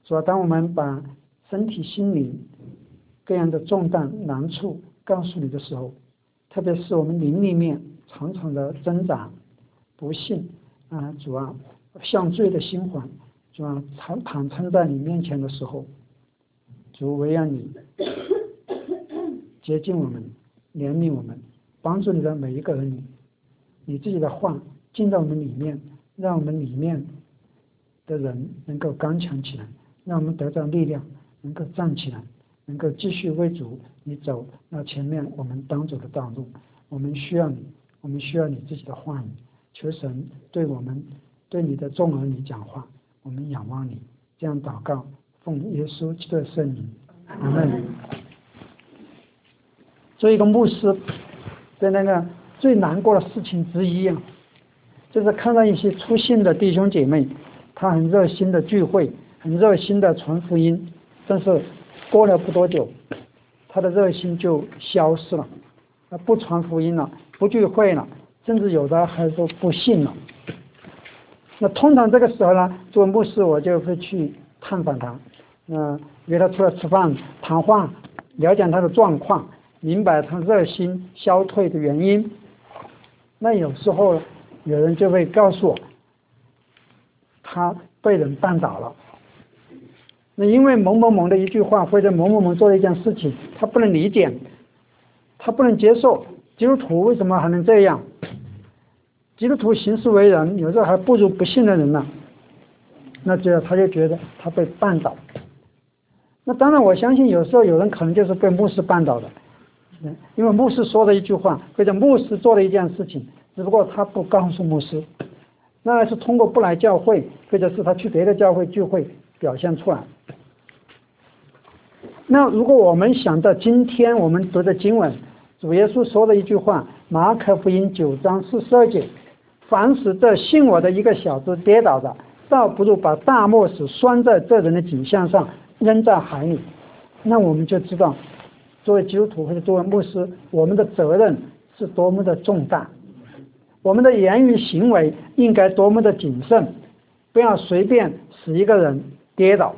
主啊，当我们把身体、心灵各样的重担、难处告诉你的时候，特别是我们灵里面常常的挣扎、不幸主啊，向罪的心怀，主啊，坦诚在你面前的时候，主唯愿你接近我们，怜悯我们，帮助你的每一个人里，你自己的话进到我们里面，让我们里面的人能够刚强起来，让我们得到力量，能够站起来，能够继续为主你走那前面我们当走的道路。我们需要你，我们需要你自己的话语，求神对我们对你的众儿女讲话，我们仰望你，这样祷告，奉耶稣基督的圣名，阿们。做一个牧师的那个最难过的事情之一就是看到一些出信的弟兄姐妹，他很热心的聚会，很热心的传福音，但是过了不多久，他的热心就消失了，不传福音了，不聚会了，甚至有的还都不信了。那通常这个时候呢，作为牧师我就会去探访他，约他出来吃饭谈话，了解他的状况，明白他热心消退的原因。那有时候有人就会告诉我，他被人绊倒了，那因为某某某的一句话或者某某某做了一件事情，他不能理解，他不能接受，基督徒为什么还能这样？基督徒行事为人有时候还不如不信的人呢。那这样他就觉得他被绊倒。那当然我相信有时候有人可能就是被牧师绊倒的，因为牧师说的一句话或者牧师做了一件事情，只不过他不告诉牧师，那是通过不来教会或者是他去别的教会聚会表现出来。那如果我们想到今天我们读的经文，主耶稣说的一句话，马可福音9章42节，凡使这信我的一个小子跌倒的，倒不如把大磨石拴在这人的颈项上，扔在海里。那我们就知道作为基督徒或者作为牧师，我们的责任是多么的重大，我们的言语行为应该多么的谨慎，不要随便使一个人跌倒。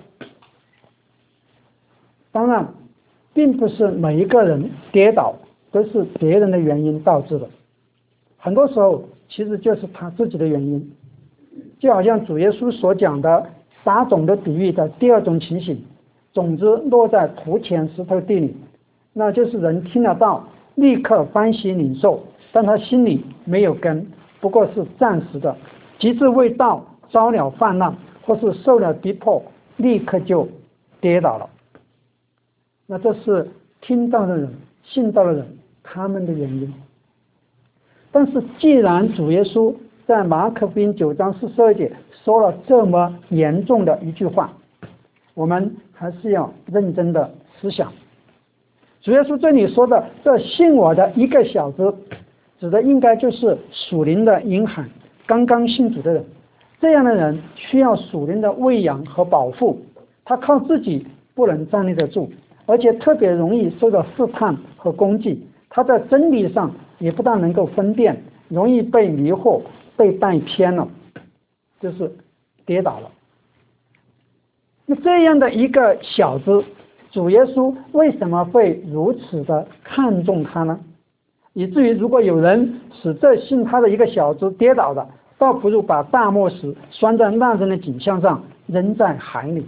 当然并不是每一个人跌倒都是别人的原因导致的，很多时候其实就是他自己的原因。就好像主耶稣所讲的撒种的比喻的第二种情形，种子落在土浅石头地里，那就是人听了道立刻欢喜领受，但他心里没有根，不过是暂时的，及至为道遭了患难或是受了逼迫，立刻就跌倒了。那这是听到的人信道的人他们的原因。但是既然主耶稣在马可福音9章42节说了这么严重的一句话，我们还是要认真的思想。主耶稣这里说的这信我的一个小子，指的应该就是属灵的婴孩，刚刚信主的人。这样的人需要属灵的喂养和保护，他靠自己不能站立得住，而且特别容易受到试探和攻击。他在真理上也不大能够分辨，容易被迷惑，被带偏了，就是跌倒了。那这样的一个小子，主耶稣为什么会如此的看重他呢？以至于如果有人使这信他的一个小子跌倒的，倒不如把大磨石拴在那人的颈项上，扔在海里。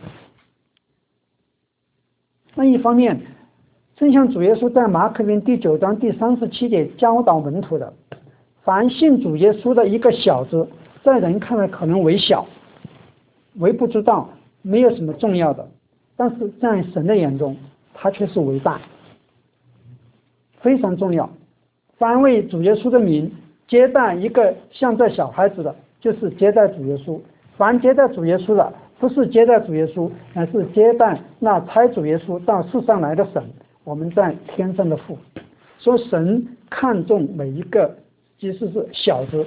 那一方面，正像主耶稣在马可福音第9章第37节教导门徒的，凡信主耶稣的一个小子，在人看来可能微小、微不足道，没有什么重要的，但是在神的眼中，他却是伟大，非常重要。凡为主耶稣的名接待一个像这小孩子的，就是接待主耶稣。凡接待主耶稣的，不是接待主耶稣，乃是接待那差主耶稣到世上来的神，我们在天上的父。说神看重每一个即使是小子，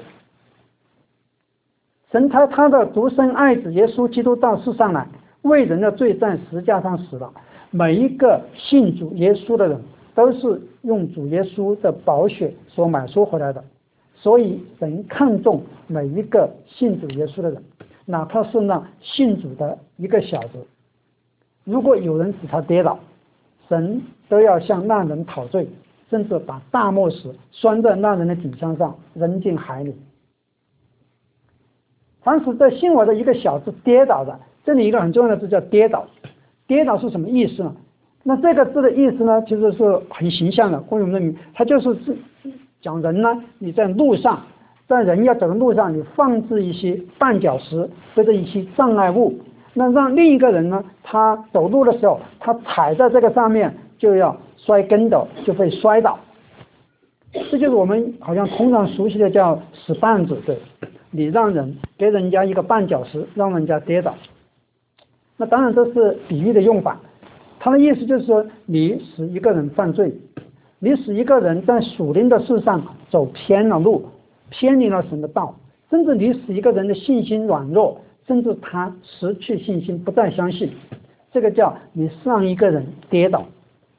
神差他的独生爱子耶稣基督到世上来，为人的罪在十字架上死了。每一个信主耶稣的人都是用主耶稣的宝血所买赎回来的，所以神看重每一个信主耶稣的人，哪怕是那信主的一个小子。 如果有人使他跌倒，神都要向那人讨罪，甚至把大磨石拴在那人的颈项上，扔进海里。凡是在信我的一个小子跌倒的，这里一个很重要的字叫跌倒。跌倒是什么意思呢？那这个字的意思呢，其实是很形象的。关于我们的，它就是讲人呢，你在路上，在人要走的路上，你放置一些绊脚石或者一些障碍物，那让另一个人呢，他走路的时候，他踩在这个上面就要摔跟斗，就会摔倒。这就是我们好像通常熟悉的叫使绊子，对，你让人给人家一个绊脚石，让人家跌倒。那当然这是比喻的用法，他的意思就是说，你使一个人犯罪，你使一个人在属灵的事上走偏了路，偏离了神的道，甚至你使一个人的信心软弱，甚至他失去信心，不再相信，这个叫你让一个人跌倒。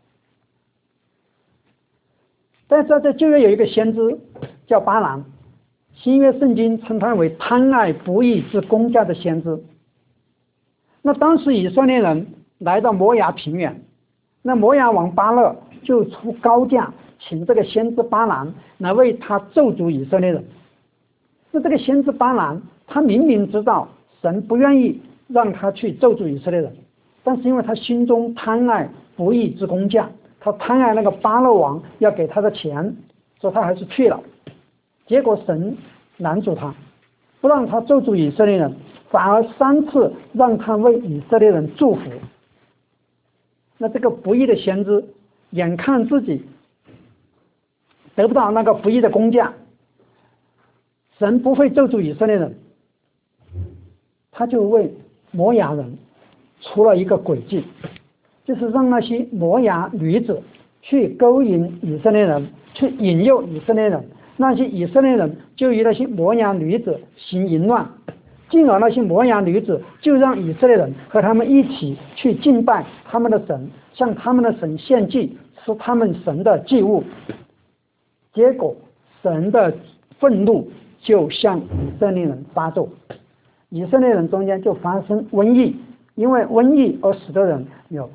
但是在旧约有一个先知叫巴兰，新约圣经称他为贪爱不义之公价的先知。那当时以色列人来到摩押平原，那摩押王巴勒就出高价请这个先知巴兰来为他咒诅以色列人。那这个先知巴兰他明明知道神不愿意让他去咒诅以色列人，但是因为他心中贪爱不义之公价，他贪爱那个巴勒王要给他的钱，所以他还是去了。结果神拦住他，不让他咒诅以色列人，反而3次让他为以色列人祝福。那这个不义的先知眼看自己得不到那个不义的工价，神不会咒诅以色列人，他就为摩押人出了一个诡计，就是让那些摩押女子去勾引以色列人，去引诱以色列人，那些以色列人就与那些摩押女子行淫乱，进而那些摩押女子就让以色列人和他们一起去敬拜他们的神，向他们的神献祭，吃他们神的祭物。结果神的愤怒就向以色列人发作，以色列人中间就发生瘟疫，因为瘟疫而死的人有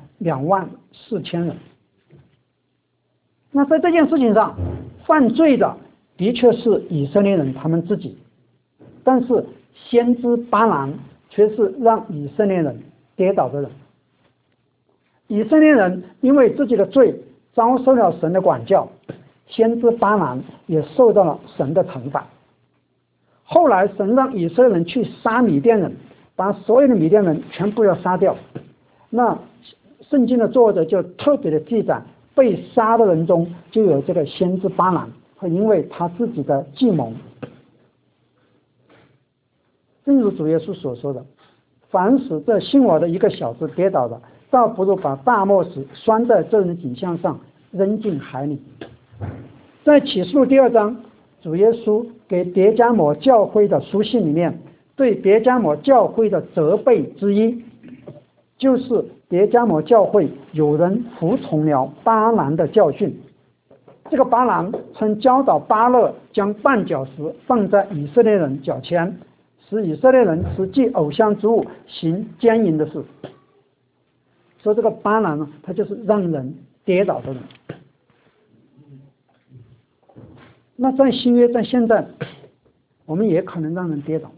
24000人。那在这件事情上，犯罪的的确是以色列人他们自己，但是先知巴兰却是让以色列人跌倒的人。以色列人因为自己的罪遭受了神的管教，先知巴兰也受到了神的惩罚。后来神让以色列人去杀米甸人，把所有的米甸人全部要杀掉。那圣经的作者就特别的记载，被杀的人中就有这个先知巴兰，因为他自己的计谋。正如主耶稣所说的，凡使这信我的一个小子跌倒的，倒不如把大磨石拴在这人的颈项上，扔进海里。在启示录第2章，主耶稣给别迦摩教会的书信里面，对别迦摩教会的责备之一，就是别迦摩教会有人服从了巴兰的教训。这个巴兰曾教导巴勒将绊脚石放在以色列人脚前，使以色列人吃祭偶像之物，行奸淫的事。所以这个巴兰呢，他就是让人跌倒的人。那在新约，在现在，我们也可能让人跌倒。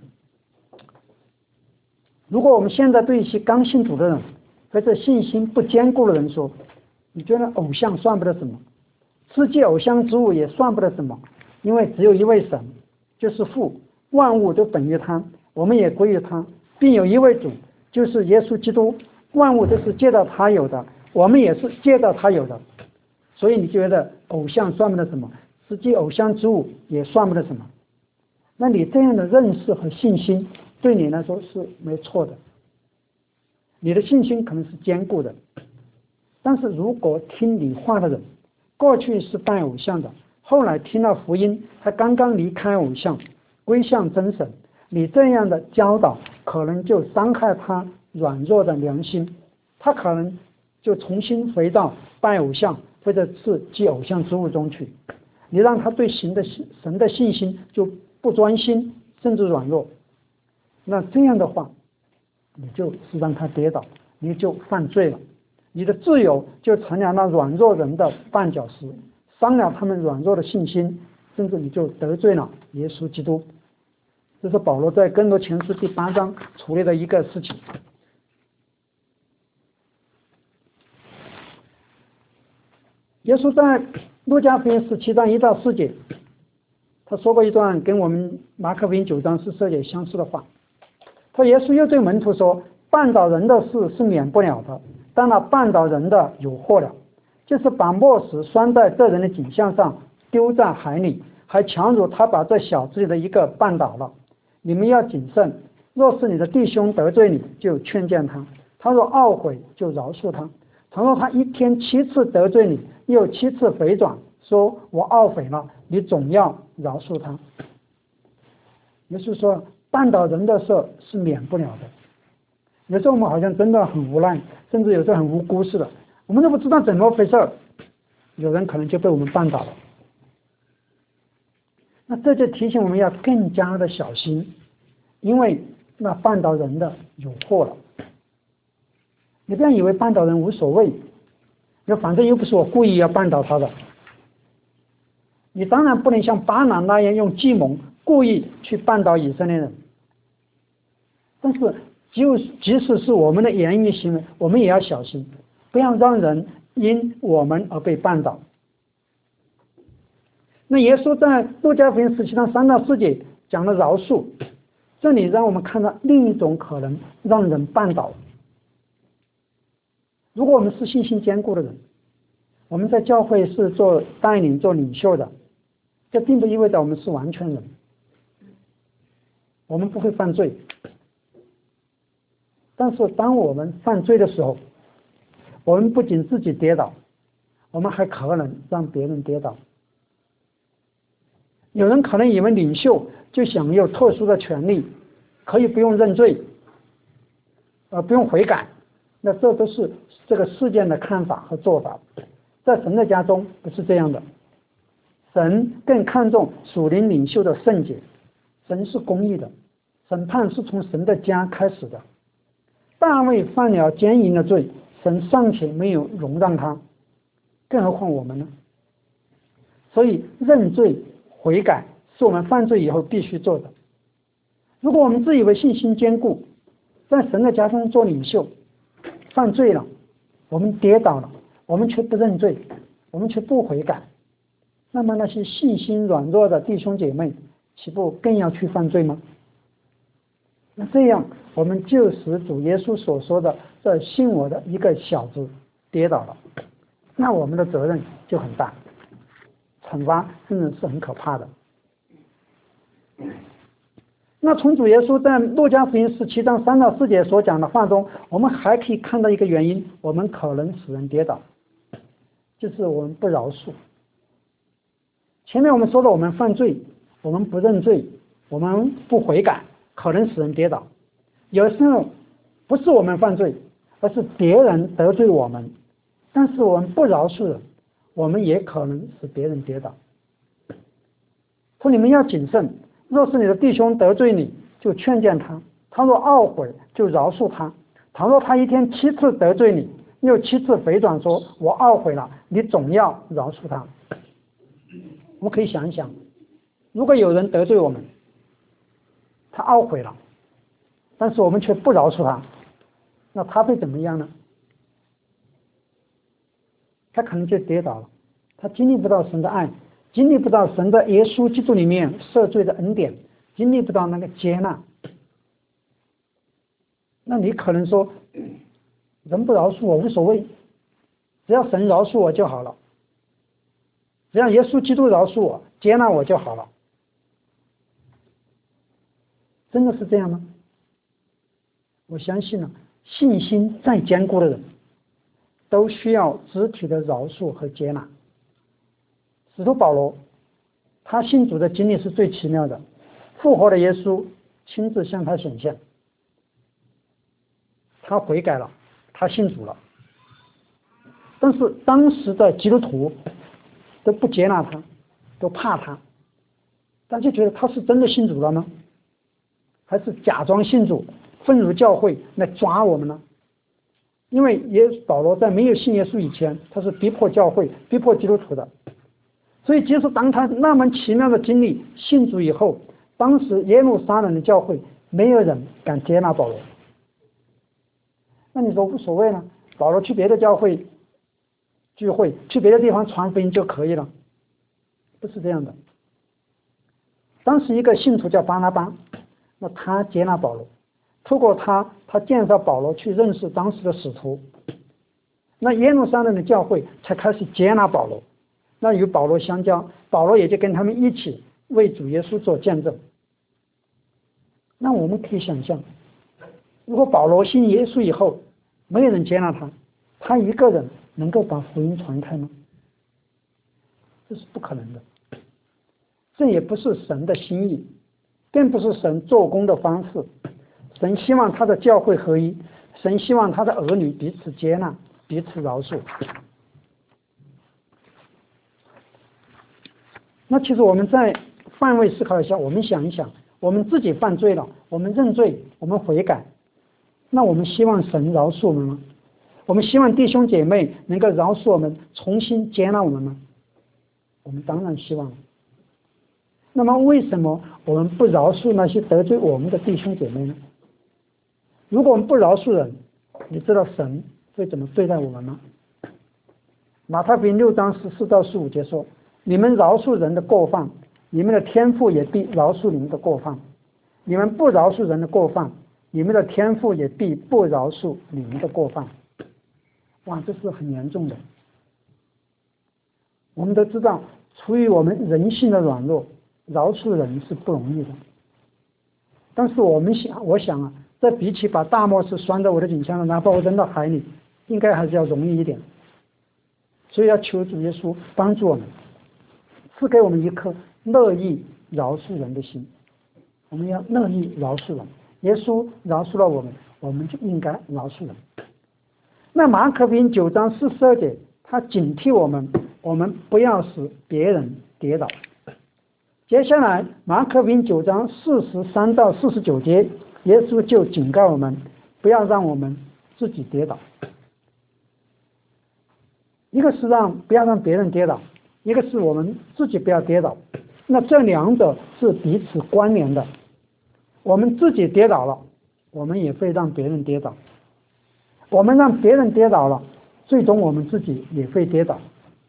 如果我们现在对一些刚信主的人或者信心不坚固的人说，你觉得偶像算不得什么，吃祭偶像之物也算不得什么，因为只有一位神，就是父，万物都本于他，我们也归于他，并有一位主，就是耶稣基督，万物都是借到他有的，我们也是借到他有的。所以你觉得偶像算不得什么，吃祭偶像之物也算不得什么，那你这样的认识和信心对你来说是没错的，你的信心可能是坚固的。但是如果听你话的人过去是拜偶像的，后来听了福音，他刚刚离开偶像归向真神，你这样的教导可能就伤害他软弱的良心，他可能就重新回到拜偶像或者是祭偶像之物中去，你让他对神的信心就不专心，甚至软弱。那这样的话，你就是让他跌倒， 你就犯罪了，你的自由就成了那软弱人的绊脚石，伤了他们软弱的信心，甚至你就得罪了耶稣基督。这是保罗在哥林多前书第8章处理的一个事情。耶稣在路加福音17章1到4节，他说过一段跟我们马可福音9章14节相似的话。他耶稣又对门徒说，绊倒人的事是免不了的，但那绊倒人的有祸了，就是把磨石拴在这人的颈项上，丢在海里，还强如他把这小子里的一个绊倒了。你们要谨慎，若是你的弟兄得罪你，就劝谏他，他若懊悔，就饶恕他。倘若他一天7次得罪你，又7次回转，说我懊悔了，你总要饶恕他。耶稣说，绊倒人的事是免不了的。有时候我们好像真的很无奈，甚至有时候很无辜似的，我们都不知道怎么回事，有人可能就被我们绊倒了。那这就提醒我们要更加的小心，因为那绊倒人的有祸了。你不要以为绊倒人无所谓，反正又不是我故意要绊倒他的。你当然不能像巴拿那样用计谋故意去绊倒以色列人，但是即使是我们的言语行为，我们也要小心，不要让人因我们而被绊倒。那耶稣在路加福音17章3到4节讲了饶恕，这里让我们看到另一种可能让人绊倒。如果我们是信心坚固的人，我们在教会是做带领做领袖的，这并不意味着我们是完全人，我们不会犯罪。但是当我们犯罪的时候，我们不仅自己跌倒，我们还可能让别人跌倒。有人可能以为领袖就享有特殊的权利，可以不用认罪，不用悔改，那这都是这个事件的看法和做法。在神的家中不是这样的，神更看重属灵领袖的圣洁，神是公义的，审判是从神的家开始的。大卫犯了奸淫的罪，神尚且没有容让他，更何况我们呢？所以认罪悔改是我们犯罪以后必须做的。如果我们自以为信心坚固，在神的家中做领袖，犯罪了，我们跌倒了，我们却不认罪，我们却不悔改，那么那些信心软弱的弟兄姐妹岂不更要去犯罪吗？那这样我们就使主耶稣所说的这信我的一个小子跌倒了，那我们的责任就很大，惩罚真的是很可怕的。那从主耶稣在路加福音17章3到4节所讲的话中，我们还可以看到一个原因，我们可能使人跌倒，就是我们不饶恕。前面我们说的，我们犯罪，我们不认罪，我们不悔改，可能使人跌倒。有时候不是我们犯罪，而是别人得罪我们，但是我们不饶恕人，我们也可能使别人跌倒。说你们要谨慎，若是你的弟兄得罪你，就劝谏他，他若懊悔，就饶恕他。倘若他一天7次得罪你，又7次回转说我懊悔了，你总要饶恕他。我们可以想一想，如果有人得罪我们，他懊悔了，但是我们却不饶恕他，那他会怎么样呢？他可能就跌倒了，他经历不到神的爱，经历不到神在耶稣基督里面赦罪的恩典，经历不到那个接纳。那你可能说，人不饶恕我无所谓，只要神饶恕我就好了，只要耶稣基督饶恕我接纳我就好了。真的是这样吗？我相信信心再坚固的人都需要肢体的饶恕和接纳。使徒保罗他信主的经历是最奇妙的，复活的耶稣亲自向他显现，他悔改了，他信主了，但是当时的基督徒都不接纳他，都怕他，大家觉得他是真的信主了吗？还是假装信主，混入教会来抓我们呢？ 因为保罗在没有信耶稣以前，他是逼迫教会、逼迫基督徒的。所以即使当他那么奇妙的经历信主以后，当时耶路撒冷的教会没有人敢接纳保罗。那你说无所谓了，保罗去别的教会聚会，去别的地方传福音就可以了？不是这样的。当时一个信徒叫巴拿巴，那他接纳保罗，透过他介绍保罗去认识当时的使徒，那耶路撒冷的教会才开始接纳保罗，那与保罗相交，保罗也就跟他们一起为主耶稣做见证。那我们可以想象，如果保罗信耶稣以后没有人接纳他，他一个人能够把福音传开吗？这是不可能的。这也不是神的心意，更不是神做工的方式。神希望他的教会合一，神希望他的儿女彼此接纳，彼此饶恕。那其实我们在换位思考一下，我们想一想，我们自己犯罪了，我们认罪，我们悔改，那我们希望神饶恕我们吗？我们希望弟兄姐妹能够饶恕我们，重新接纳我们吗？我们当然希望。那么为什么我们不饶恕那些得罪我们的弟兄姐妹呢？如果我们不饶恕人，你知道神会怎么对待我们吗？马太福音6章14到15节说，你们饶恕人的过犯，你们的天父也必饶恕你们的过犯；你们不饶恕人的过犯，你们的天父也必不饶恕你们的过犯。哇，这是很严重的。我们都知道，出于我们人性的软弱，饶恕人是不容易的。但是我想啊，这比起把大磨石拴在我的颈项上，然后把我扔到海里，应该还是要容易一点。所以要求主耶稣帮助我们，赐给我们一颗乐意饶恕人的心。我们要乐意饶恕人，耶稣饶恕了我们，我们就应该饶恕人。那马可福音9章42节，他警惕我们，我们不要使别人跌倒。接下来马可福音9章43到49节，耶稣就警告我们，不要让我们自己跌倒。一个是不要让别人跌倒，一个是我们自己不要跌倒。那这两者是彼此关联的。我们自己跌倒了，我们也会让别人跌倒；我们让别人跌倒了，最终我们自己也会跌倒。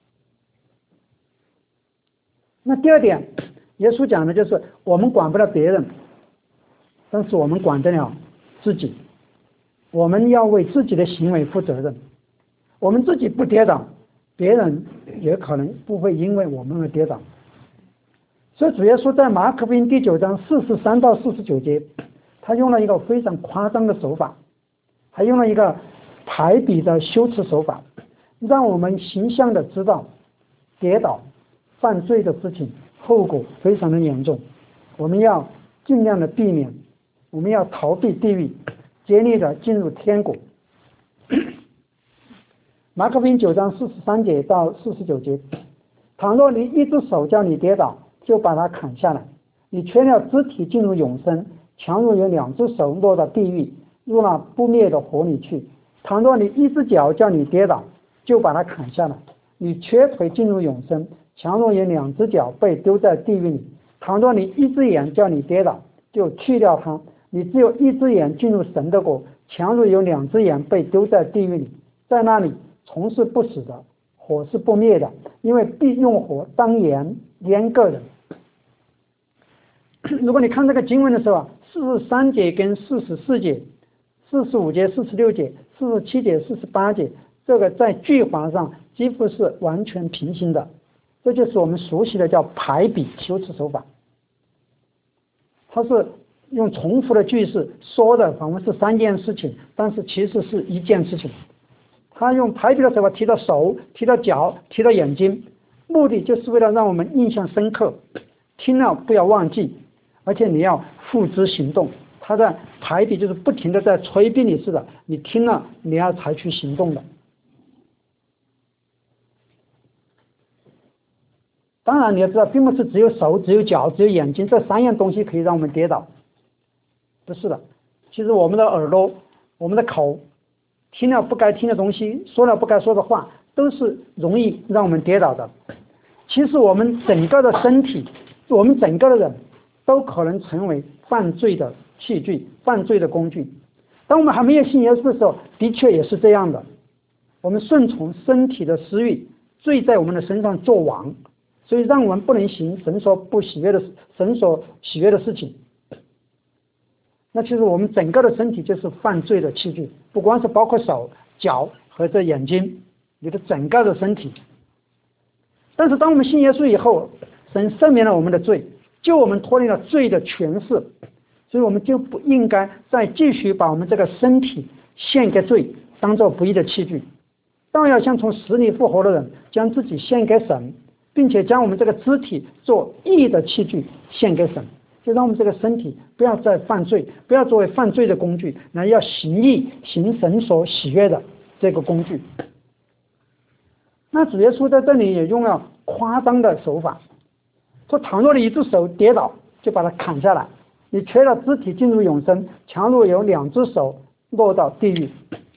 那第二点，耶稣讲的就是我们管不了别人，但是我们管得了自己。我们要为自己的行为负责任。我们自己不跌倒，别人也可能不会因为我们而跌倒。所以主耶稣在马可福音第9章43到49节，他用了一个非常夸张的手法，还用了一个排比的修辞手法，让我们形象的知道跌倒犯罪的事情后果非常的严重，我们要尽量的避免，我们要逃避地狱，竭力的进入天国。马可福音9章43节到49节，倘若你一只手叫你跌倒，就把它砍下来；你缺了肢体进入永生，强如有2只手落到地狱，入那不灭的火里去。倘若你一只脚叫你跌倒，就把它砍下来；你缺腿进入永生，强如有2只脚被丢在地狱里。倘若你一只眼叫你跌倒，就去掉它；你只有一只眼进入神的国，强如有2只眼被丢在地狱里，在那里虫是不死的，火是不灭的，因为必用火当盐腌个人。如果你看这个经文的时候43节跟44节、45节、46节、47节、48节，这个在句法上几乎是完全平行的，这就是我们熟悉的叫排比修辞手法。它是用重复的句式说的仿佛是3件事情，但是其实是1件事情。他用排比的手法提到手，提到脚，提到眼睛，目的就是为了让我们印象深刻，听了不要忘记，而且你要付之行动。他在排比就是不停的在催逼你似的，你听了你要采取行动的。当然你要知道，并不是只有手、只有脚、只有眼睛这3样东西可以让我们跌倒，不是的。其实我们的耳朵、我们的口、 听了不该听的东西，说了不该说的话，都是容易让我们跌倒的。其实我们整个的身体，我们整个的人都可能成为犯罪的器具、犯罪的工具。当我们还没有信耶稣的时候，的确也是这样的。我们顺从身体的私欲，罪在我们的身上作王，所以让我们不能行神所喜悦的事情。那其实我们整个的身体就是犯罪的器具，不光是包括手、脚和这眼睛，你的整个的身体。但是当我们信耶稣以后，神赦免了我们的罪，救我们脱离了罪的权势，所以我们就不应该再继续把我们这个身体献给罪，当做不义的器具。当然要像从死里复活的人，将自己献给神，并且将我们这个肢体做义的器具献给神，就让我们这个身体不要再犯罪，不要作为犯罪的工具，那要行义，行神所喜悦的这个工具。那主耶稣在这里也用了夸张的手法，说倘若你一只手跌倒，就把它砍下来；你缺了肢体进入永生，强若有2只手落到地狱。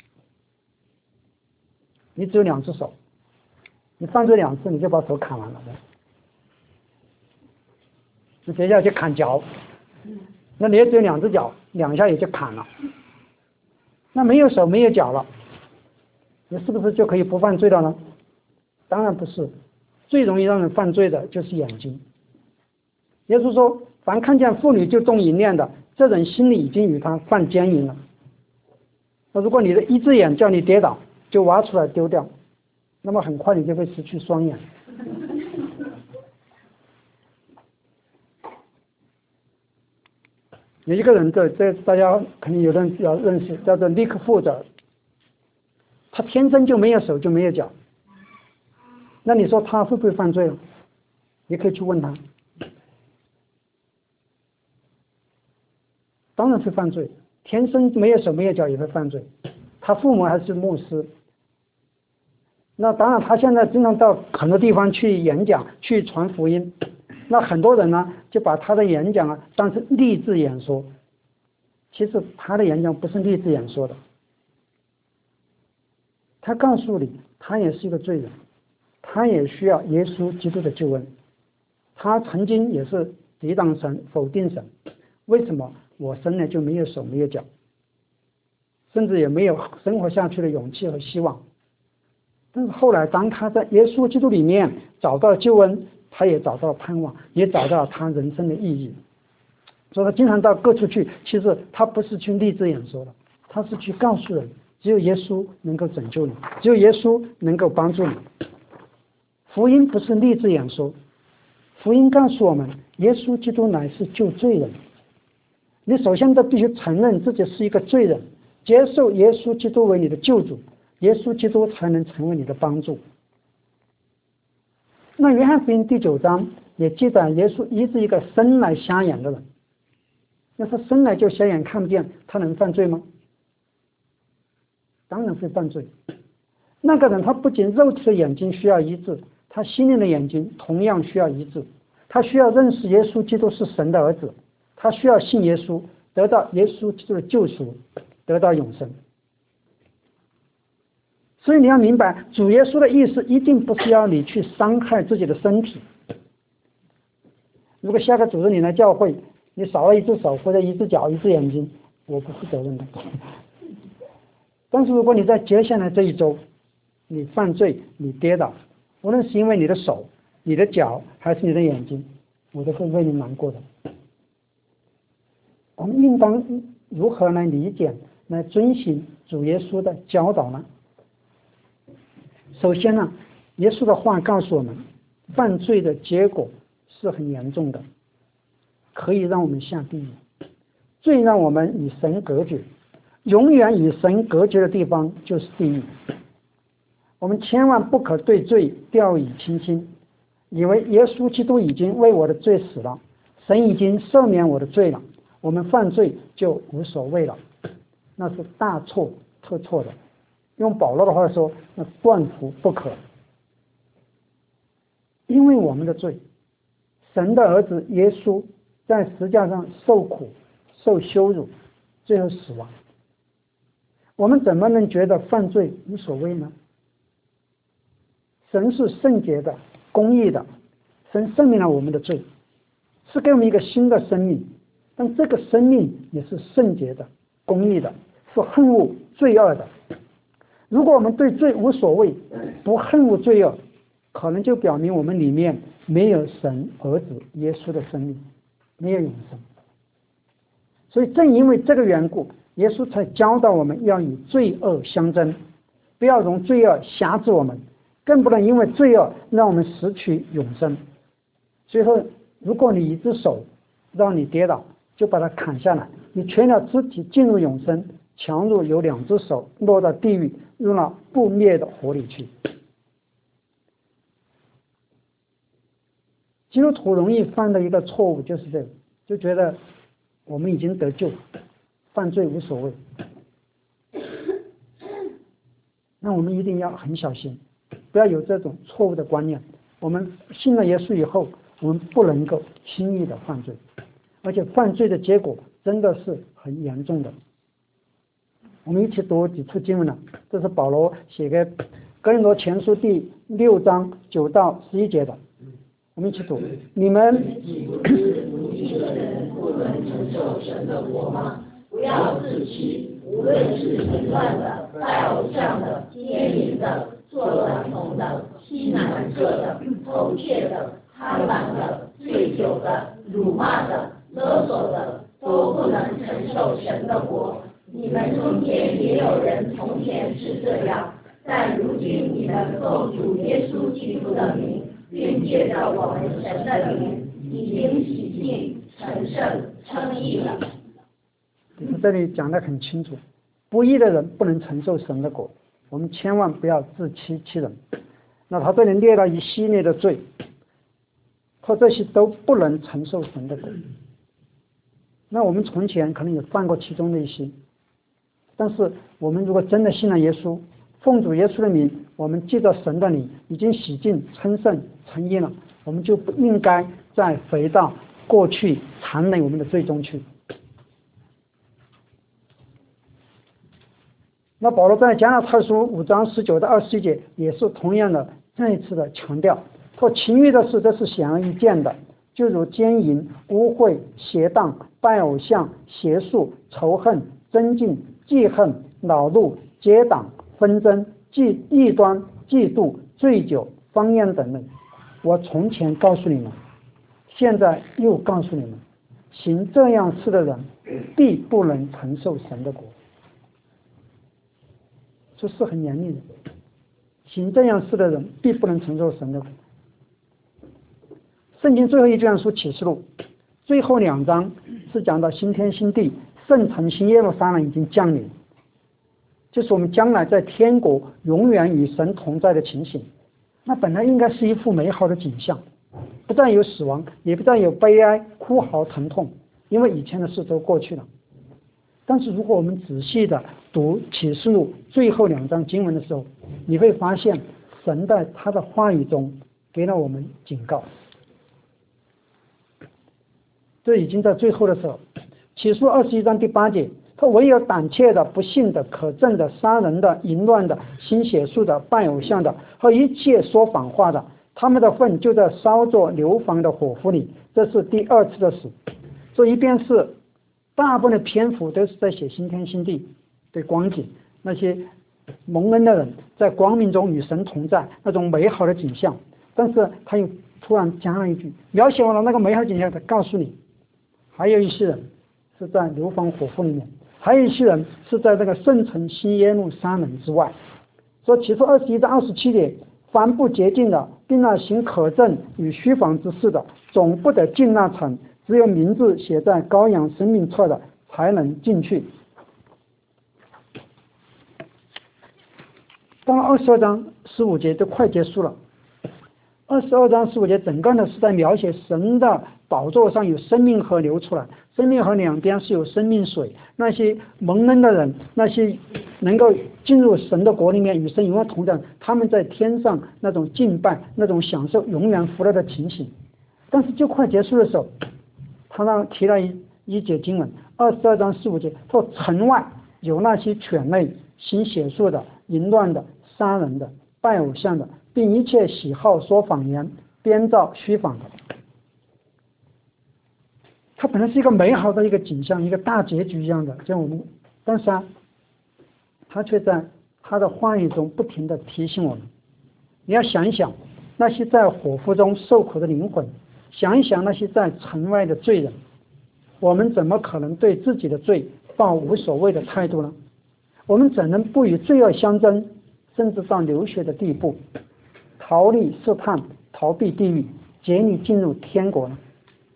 你只有2只手，你犯罪2次，你就把手砍完了。你接下来就砍脚，那你也只有2只脚，2下也就砍了。那没有手没有脚了，你是不是就可以不犯罪了呢？当然不是，最容易让人犯罪的就是眼睛。耶稣说，凡看见妇女就动淫念的，这人心里已经与他犯奸淫了。那如果你的一只眼叫你跌倒，就挖出来丢掉，那么很快你就会失去双眼。有一个人，这大家肯定有人要认识，叫做利克富者，他天生就没有手就没有脚。那你说他会不会犯罪了？你可以去问他，当然会犯罪，天生没有手没有脚也会犯罪。他父母还是牧师，那当然他现在经常到很多地方去演讲，去传福音。那很多人呢就把他的演讲当成励志演说，其实他的演讲不是励志演说的，他告诉你他也是一个罪人，他也需要耶稣基督的救恩，他曾经也是抵挡神、否定神。为什么我生来就没有手没有脚，甚至也没有生活下去的勇气和希望？但是后来当他在耶稣基督里面找到救恩，他也找到盼望，也找到他人生的意义。所以他经常到各处去，其实他不是去励志演说的，他是去告诉人，只有耶稣能够拯救你，只有耶稣能够帮助你。福音不是励志演说，福音告诉我们，耶稣基督乃是救罪人。你首先都必须承认自己是一个罪人，接受耶稣基督为你的救主，耶稣基督才能成为你的帮助。那约翰福音第9章也记载，耶稣医治一个生来瞎眼的人。那他生来就瞎眼看不见，他能犯罪吗？当然会犯罪。那个人他不仅肉体的眼睛需要医治，他心灵的眼睛同样需要医治。他需要认识耶稣基督是神的儿子，他需要信耶稣，得到耶稣基督的救赎，得到永生。所以你要明白，主耶稣的意思一定不是要你去伤害自己的身体。如果下个主日你来教会，你少了1只手或者1只脚、1只眼睛，我不负责任的。但是如果你在接下来这一周，你犯罪、你跌倒，无论是因为你的手、你的脚还是你的眼睛，我都会为你难过的。我们应当如何来理解、来遵循主耶稣的教导呢？首先呢，耶稣的话告诉我们，犯罪的结果是很严重的，可以让我们下地狱。罪让我们与神隔绝，永远与神隔绝的地方就是地狱。我们千万不可对罪掉以轻心，以为耶稣基督已经为我的罪死了，神已经赦免我的罪了，我们犯罪就无所谓了。那是大错特错的。用保罗的话说，那断乎不可。因为我们的罪，神的儿子耶稣在十字架上受苦、受羞辱，最后死亡。 我们怎么能觉得犯罪无所谓呢？神是圣洁的、公义的，神赦免了我们的罪，是给我们一个新的生命，但这个生命也是圣洁的、公义的，是恨恶罪恶的。如果我们对罪无所谓，不恨恶罪恶，可能就表明我们里面没有神儿子耶稣的生命，没有永生。所以正因为这个缘故，耶稣才教导我们要与罪恶相争，不要容罪恶辖制我们，更不能因为罪恶让我们失去永生。最后，如果你一只手让你跌倒，就把它砍下来，你全了肢体进入永生，强如有两只手落到地狱，入了不灭的火里去。基督徒容易犯的一个错误就是这个，就觉得我们已经得救，犯罪无所谓。那我们一定要很小心，不要有这种错误的观念。我们信了耶稣以后，我们不能够轻易的犯罪，而且犯罪的结果真的是很严重的。我们一起读几处经文呢？这是保罗写给哥林多前书第6章9到11节的。我们一起读：你们岂不知奴役的人不能承受神的国吗？不要自欺，无论是淫乱的、拜偶像的、奸淫的、作娈童的、欺男色的、偷窃的、贪婪的、醉酒的、辱骂的、勒索的，都不能承受神的国。你们中间也有人从前是这样，但如今你们奉主耶稣基督的名，并借着我们神的灵，已经洗净、成圣、称义了。 这里讲得很清楚，不义的人不能承受神的国，我们千万不要自欺欺人。那他这里列了一系列的罪，说这些都不能承受神的国。那我们从前可能也犯过其中的一些，但是我们如果真的信了耶稣，奉主耶稣的名，我们借着神的灵已经洗净、称圣、称义了，我们就不应该再回到过去残忍我们的罪中去。那保罗在加拉太书5章19到21节也是同样的再一次的强调，说情欲的事这是显而易见的，就如奸淫、污秽、邪荡、拜偶像、邪术、仇恨、争竞、记恨、恼怒、结党、纷争、异端、嫉妒、醉酒、方言等类。我从前告诉你们，现在又告诉你们，行这样事的人必不能承受神的国。这是很严厉的，行这样事的人必不能承受神的国。圣经最后一卷书启示录最后2章是讲到新天新地，圣城新耶路撒冷已经降临，就是我们将来在天国永远与神同在的情形。那本来应该是一幅美好的景象，不再有死亡，也不再有悲哀、哭嚎、疼痛，因为以前的事都过去了。但是如果我们仔细的读启示录最后2章经文的时候，你会发现神在他的话语中给了我们警告。这已经在最后的时候，启示录21章第8节，他唯有胆怯的、不信的、可憎的、杀人的、淫乱的、行邪术的、拜偶像的和一切说反话的，他们的份就在烧作硫磺的火湖里。这是第2次的死。这一边是大部分的篇幅都是在写新天新地的光景，那些蒙恩的人在光明中与神同在那种美好的景象，但是他又突然加了一句，描写完了那个美好的景象，他告诉你还有一些人是在硫磺火湖里面，还有一些人是在这个圣城新耶路撒冷之外。说启示21章27节，凡不洁净的，并那行可憎与虚谎之事的，总不得进那城，只有名字写在羔羊生命册的才能进去。到了22章15节就快结束了。22章15节整个呢是在描写神的宝座上有生命河流出来，生命河两边是有生命水，那些蒙恩的人，那些能够进入神的国里面与神永远同在，他们在天上那种敬拜，那种享受永远福乐的情形。但是就快结束的时候，他提了一节经文，22章15节说，城外有那些犬类、 行邪术的、淫乱的、杀人的、拜偶像的，并一切喜好说谎言、编造虚谎的。它本来是一个美好的一个景象，一个大结局一样的，像我们，但是他却在他的话语中不停地提醒我们，你要想一想那些在火湖中受苦的灵魂，想一想那些在城外的罪人，我们怎么可能对自己的罪抱无所谓的态度呢？我们怎能不与罪恶相争，甚至到流血的地步，逃离试探，逃避地狱，竭力进入天国呢？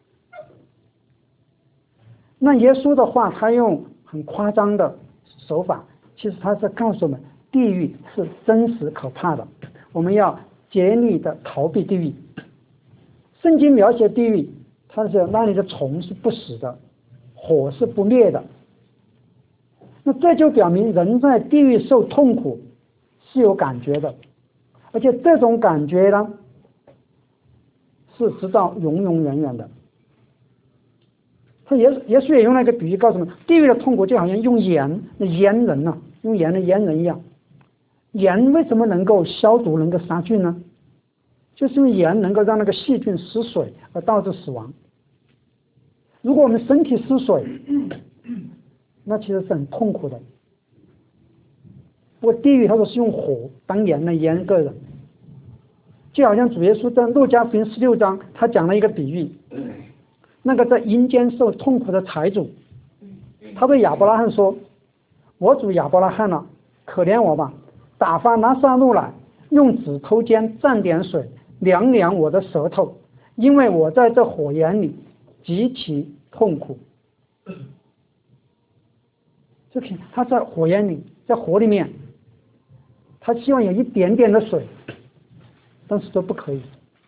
那耶稣的话，他用很夸张的手法，其实他是告诉我们，地狱是真实可怕的，我们要竭力的逃避地狱。圣经描写地狱，它是那里的虫是不死的，火是不灭的。那这就表明人在地狱受痛苦是有感觉的，而且这种感觉呢，是直到永永远远的。他耶稣也用那个比喻告诉我们，地狱的痛苦就好像用盐来腌人啊，用盐来腌人一样。盐为什么能够消毒，能够杀菌呢？就是因为盐能够让那个细菌失水而导致死亡。如果我们身体失水，那其实是很痛苦的。不过地狱他说是用火当盐来腌个人，就好像主耶稣在路加福音16章他讲了一个比喻，那个在阴间受痛苦的财主，他对亚伯拉罕说，我主亚伯拉罕啊，可怜我吧，打发拿撒路来，用指头尖蘸点水，凉凉我的舌头，因为我在这火焰里极其痛苦。就他在火焰里，在火里面，他希望有一点点的水，但是都不可以。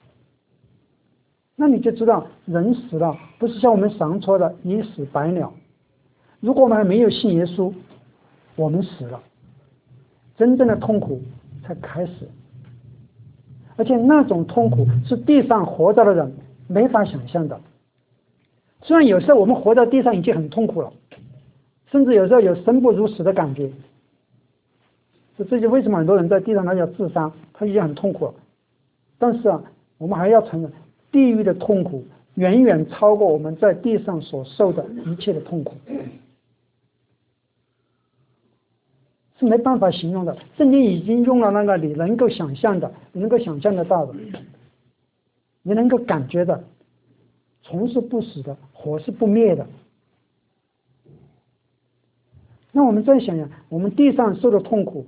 那你就知道人死了不是像我们常说的一死百了。如果我们还没有信耶稣，我们死了，真正的痛苦才开始，而且那种痛苦是地上活着的人没法想象的。虽然有时候我们活在地上已经很痛苦了，甚至有时候有生不如死的感觉，这就是为什么很多人在地上他要自杀，他已经很痛苦了。但是我们还要承认，地狱的痛苦远远超过我们在地上所受的一切的痛苦，是没办法形容的。圣经已经用了那个你能够想象的，你能够想象得到的，你能够感觉的，虫是不死的，火是不灭的。那我们再想想，我们地上受的痛苦，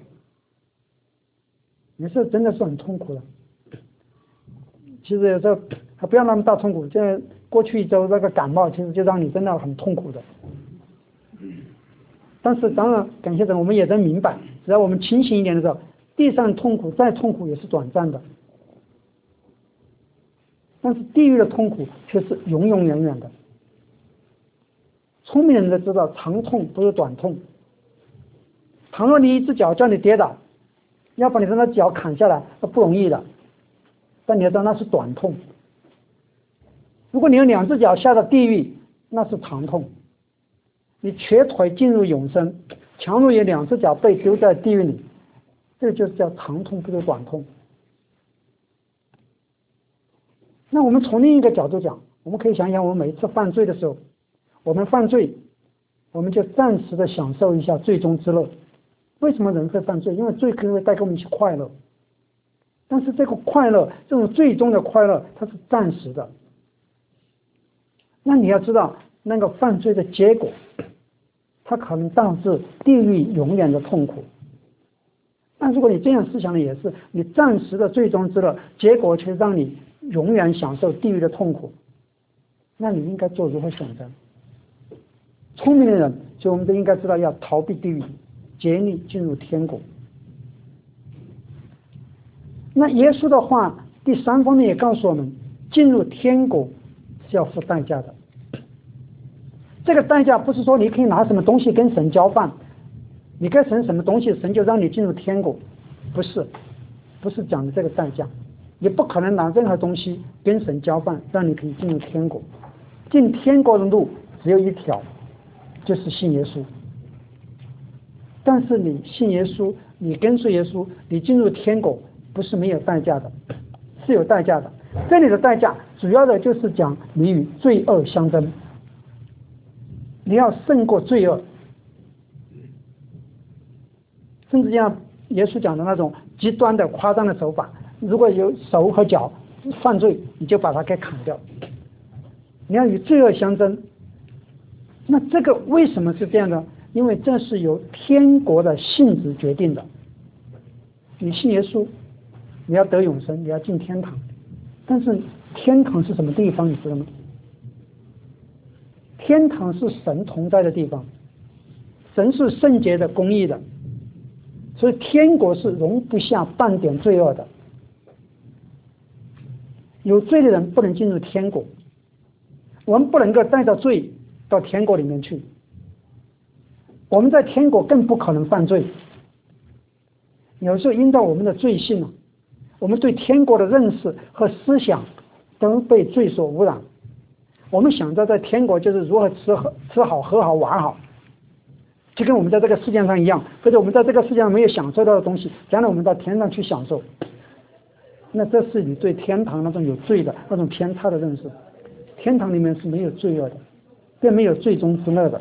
也是真的是很痛苦的。其实有时候还不要那么大痛苦，这过去一周那个感冒，其实就让你真的很痛苦的。但是当然感谢神，我们也能明白，只要我们清醒一点的时候，地上痛苦再痛苦也是短暂的，但是地狱的痛苦却是永永远远的。聪明人都知道，长痛不是短痛。倘若你一只脚叫你跌倒，要把你的脚砍下来，那不容易的，但你要知道那是短痛。如果你有两只脚下到地狱，那是长痛。你瘸腿进入永生，强如有两只脚被丢在地狱里，这就是叫长痛，不是短痛。那我们从另一个角度讲，我们可以想想，我们每一次犯罪的时候，我们犯罪，我们就暂时的享受一下罪中之乐。为什么人会犯罪？因为罪可能会带给我们一些快乐，但是这个快乐，这种最终的快乐，它是暂时的。那你要知道，那个犯罪的结果，它可能导致地狱永远的痛苦。但如果你这样思想的也是，你暂时的最终之乐，结果却让你永远享受地狱的痛苦，那你应该做如何选择？聪明的人，所以我们都应该知道要逃避地狱，竭力进入天国。那耶稣的话第三方面也告诉我们，进入天国是要付代价的。这个代价不是说你可以拿什么东西跟神交换，你给神什么东西，神就让你进入天国，不是讲的这个代价。也不可能拿任何东西跟神交换，让你可以进入天国。进天国的路只有一条，就是信耶稣。 但是你信耶稣，你跟随耶稣，你进入天国不是没有代价的，是有代价的。这里的代价主要的就是讲你与罪恶相争，你要胜过罪恶，甚至像耶稣讲的那种极端的夸张的手法，如果有手和脚犯罪，你就把它给砍掉。你要与罪恶相争，那这个为什么是这样的？因为这是由天国的性质决定的。你信耶稣，你要得永生，你要进天堂。但是天堂是什么地方，你知道吗？天堂是神同在的地方，神是圣洁的、公义的，所以天国是容不下半点罪恶的。有罪的人不能进入天国，我们不能够带着罪到天国里面去，我们在天国更不可能犯罪。有时候因着我们的罪性，我们对天国的认识和思想都被罪所污染。我们想着在天国就是如何吃好喝好玩好，就跟我们在这个世界上一样，或者我们在这个世界上没有享受到的东西，将来我们到天上去享受。那这是你对天堂那种有罪的那种偏差的认识。天堂里面是没有罪恶的，更没有罪中之乐的。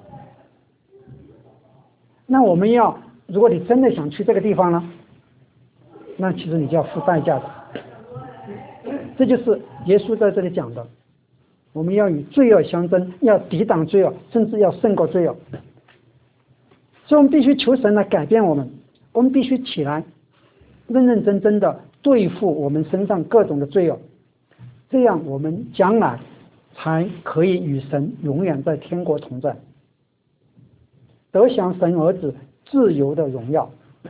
那我们要，如果你真的想去这个地方呢，那其实你就要付代价的。这就是耶稣在这里讲的，我们要与罪恶相争，要抵挡罪恶，甚至要胜过罪恶。所以我们必须求神来改变我们，我们必须起来认认真真的对付我们身上各种的罪恶，这样我们将来才可以与神永远在天国同在，得享神儿子自由的荣耀。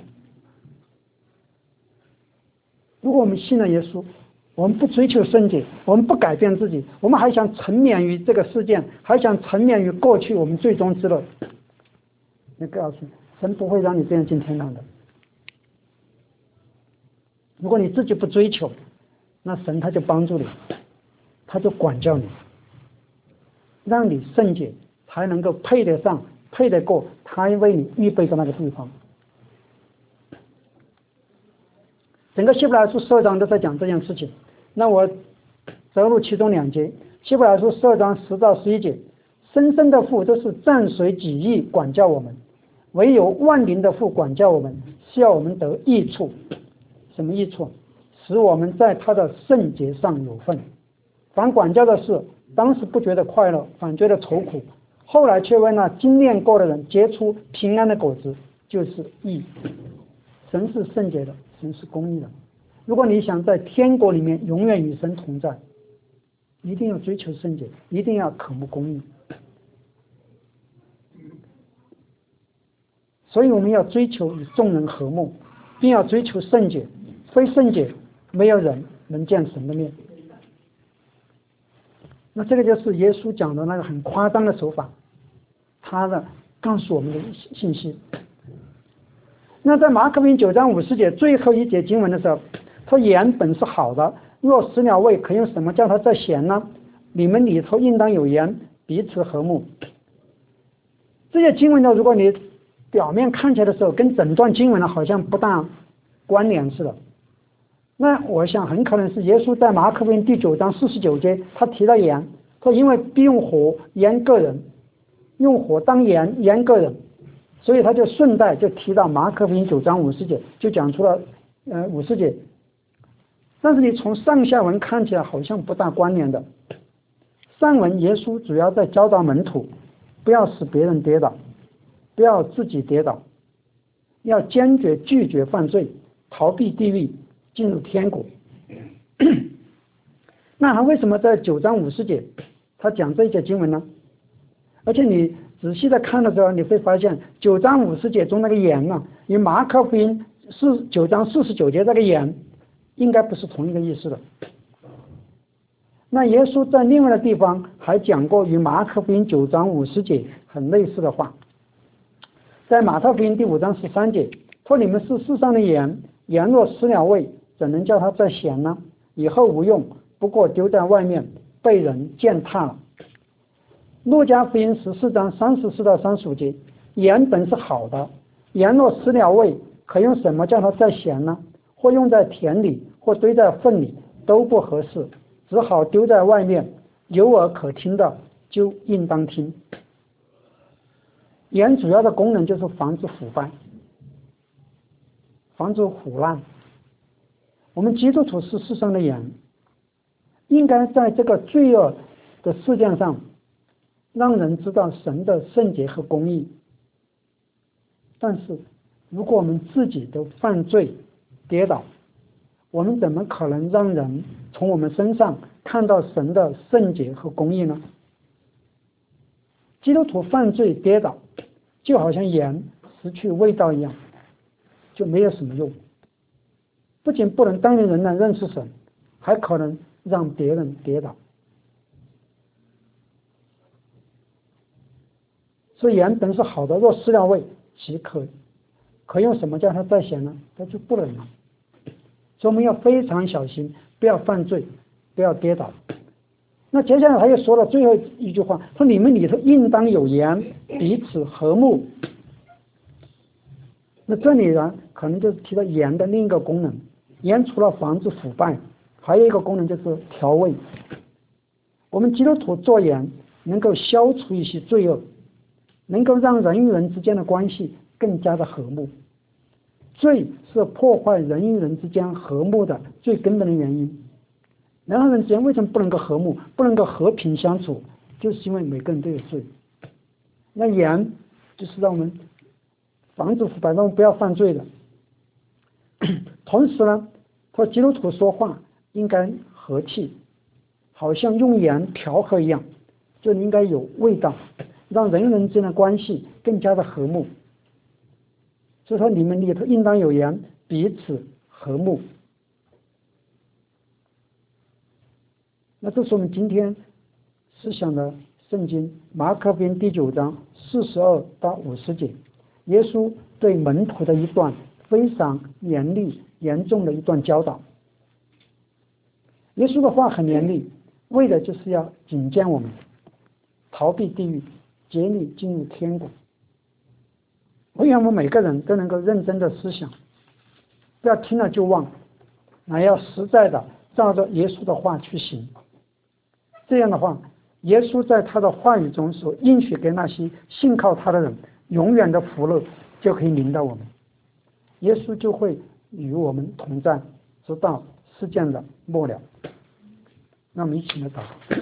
如果我们信了耶稣，我们不追求圣洁，我们不改变自己，我们还想沉湎于这个事件，还想沉湎于过去我们最终之乐，你告诉神不会让你这样进天堂的。如果你自己不追求，那神他就帮助你，他就管教你，让你圣洁，才能够配得上、配得过他为你预备的那个地方。整个希伯来书12章都在讲这件事情。那我摘录其中2节，希伯来书12章10到11节，生生的父都是暂随己意管教我们，唯有万灵的父管教我们，是要我们得益处。什么益处？使我们在他的圣洁上有份。凡管教的事，当时不觉得快乐，反觉得愁苦，后来却为那精炼过的人结出平安的果子，就是义。神是圣洁的，神是公义的。如果你想在天国里面永远与神同在，一定要追求圣洁，一定要渴慕公义。所以我们要追求与众人和睦，并要追求圣洁，非圣洁没有人能见神的面。那这个就是耶稣讲的那个很夸张的手法，他的告诉我们的信息。那在马可福音9章50节最后一节经文的时候，说盐本是好的，若失了味，可用什么叫它再咸呢？你们里头应当有盐，彼此和睦。这些经文呢，如果你表面看起来的时候跟整段经文呢好像不大关联似的，那我想很可能是耶稣在马可福音第9章49节他提到盐，说因为必用火腌个人，用火当盐腌个人，所以他就顺带就提到马可福音9章50节，就讲出了50节。但是你从上下文看起来好像不大关联的。上文耶稣主要在教导门徒不要使别人跌倒，不要自己跌倒，要坚决拒绝犯罪，逃避地狱，进入天国。那他为什么在9章50节他讲这些经文呢？而且你仔细的看的时候，你会发现9章50节中那个盐呢，与马可福音9章49节这个盐应该不是同一个意思的。那耶稣在另外的地方还讲过与马可福音9章50节很类似的话，在马太福音第5章13节说，你们是世上的盐，盐若失了味，怎能叫它再咸呢？以后无用，不过丢在外面，被人践踏了。路加福音14章34到35节，盐本是好的， 盐若失了味，可用什么叫它再咸呢？或用在田里，或堆在粪里，都不合适，只好丢在外面。有耳可听的就应当听。盐主要的功能就是防止腐败，防止腐烂。我们基督徒是世上的盐，应该在这个罪恶的事件上让人知道神的圣洁和公义。但是如果我们自己都犯罪跌倒，我们怎么可能让人从我们身上看到神的圣洁和公义呢？基督徒犯罪跌倒，就好像盐失去味道一样，就没有什么用。不仅不能带领人来认识神，还可能让别人跌倒。所以盐本是好的，若失了味，即可用什么叫它再咸呢？它就不能了。所以我们要非常小心，不要犯罪，不要跌倒。那接下来他又说了最后一句话，说你们里头应当有盐，彼此和睦。那这里呢，可能就是提到盐的另一个功能。盐除了防止腐败，还有一个功能就是调味。我们基督徒做盐，能够消除一些罪恶，能够让人与人之间的关系更加的和睦。罪是破坏人与人之间和睦的最根本的原因。人和人之间为什么不能够和睦，不能够和平相处，就是因为每个人都有罪。那盐就是让我们防止腐败，让我们不要犯罪的。同时呢，他说基督徒说话应该和气，好像用盐调和一样，就应该有味道，让人与人之间的关系更加的和睦。所以说你们里头应当有盐，彼此和睦。那这是我们今天思想的圣经马可福音第9章42到50节，耶稣对门徒的一段非常严厉严重的一段教导。耶稣的话很严厉，为的就是要警戒我们逃避地狱，竭力进入天国。我愿我们每个人都能够认真的思想，不要听了就忘，还要实在的照着耶稣的话去行。这样的话，耶稣在他的话语中所应许给那些信靠他的人永远的福乐就可以临到我们，耶稣就会与我们同在，直到世界的末了。那我们一起来祷告。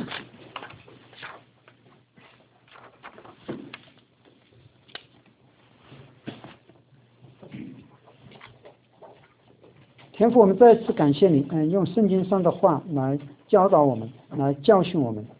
天父，我们再一次感谢你，用圣经上的话来教导我们，来教训我们。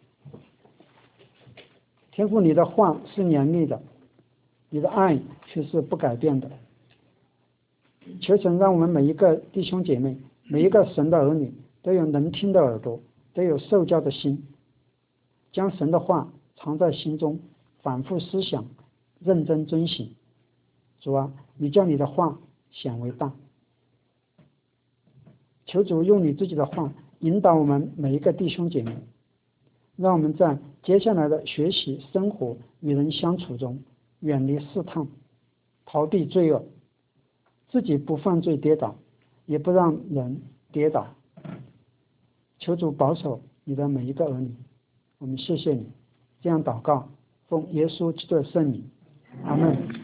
天父，你的话是严厉的，你的爱却是不改变的。求神让我们每一个弟兄姐妹，每一个神的儿女都有能听的耳朵，都有受教的心，将神的话藏在心中，反复思想，认真遵行。主啊，你叫你的话显为大。求主用你自己的话引导我们每一个弟兄姐妹，让我们在接下来的学习、生活、与人相处中远离试探，逃避罪恶，自己不犯罪跌倒，也不让人跌倒。求主保守你的每一个儿女，我们谢谢你。这样祷告，奉耶稣基督的圣名，阿们。